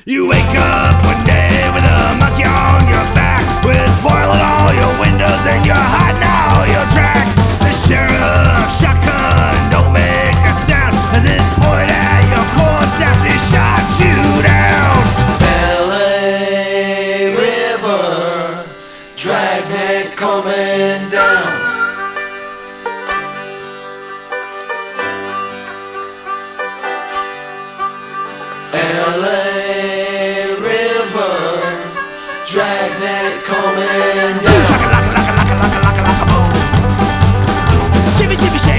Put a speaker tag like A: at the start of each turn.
A: You wake up one day with a monkey on your back, with foil in all your windows and you're hiding all your tracks. The sheriff's shotgun don't make a sound as it's pointed at your corpse after he shot you down.
B: LA River, dragnet coming down. LA River, dragnet coming down.
A: Shimmy, shimmy, shimmy.